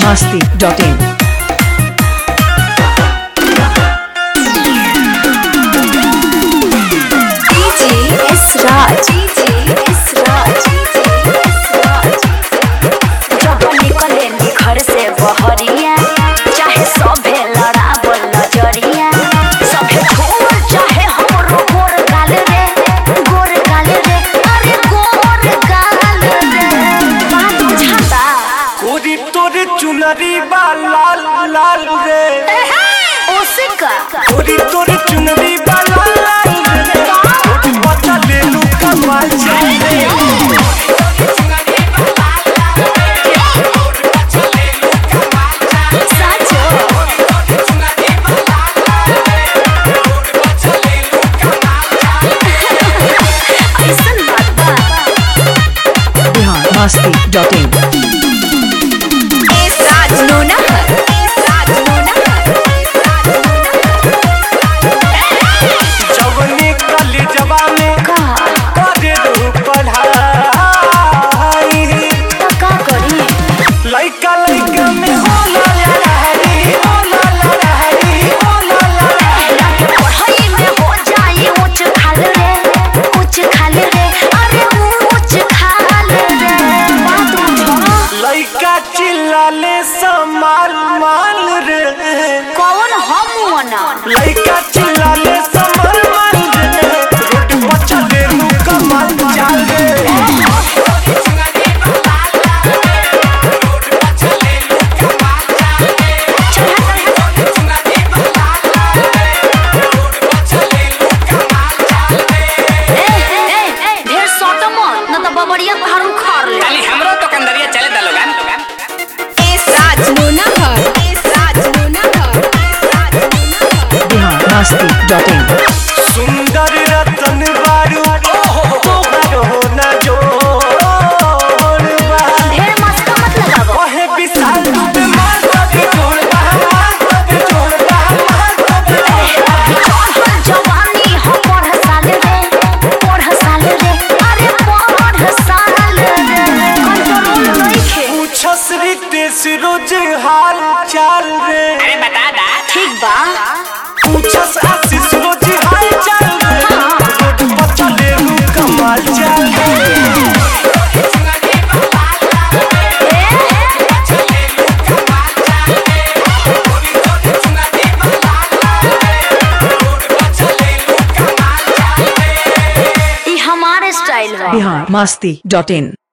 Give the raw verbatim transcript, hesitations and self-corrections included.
masti dot in. Raj S Raj जब निकले घर से बहरिया चाहे सभे लड़ावल नजरिया सभे छोड़ चाहे हमरो गोर गाल रे गोर गाल रे अरे गोर गाल रे बात बुझाता कोरी तोरे चुनरी बा लाल लाल रे ओसे का कोरी तोरे चुनरी बा लाल लाल रे बच्चा ले लू कमाल जाए masti dot in. S Raj नोना एस राज नोना जवनी कली जवानी करे रू पढ़ाई का करी लइका लइका में होला लहरी होला लहरी होला लहरी पढ़ाई में हो जाए ऊंच खाल रे ऊंच खाल रे अरे ऊंच खाल रे बात बुझो लइका चिल्लाले समाल माल रे कौन हम वना लइका चिल्लाले समाल माल रे रोड बच्चा ले लू कमाल चाल रे ढेर सोटो मत न तो बबड़िया पहाड़ उखाड़ ले खाली हमरो तो कंदरिया चले दा लोगन एस राज नोना घर एस राज नोना घर masti dot in. सुंदर रतन बारू तोहर हो न जोड़बा ढेर मस्त मत लगावो ओहे विशाल तू पे मार दे जोड़बा मार दे जोड़बा मार दे चढ़ल जवानी हो पढ़ साल रे पढ़ साल रे अरे पढ़ साल रे कंट्रोल नइखे पूछस रितेश रोज हाल चाल रे अरे बता दा ठीक बा पूछस आशीष रोज हाल चाल रे रोड बच्चा ले लू कमाल चाल रे ई हमारे स्टाइल है Bihar masti dot in.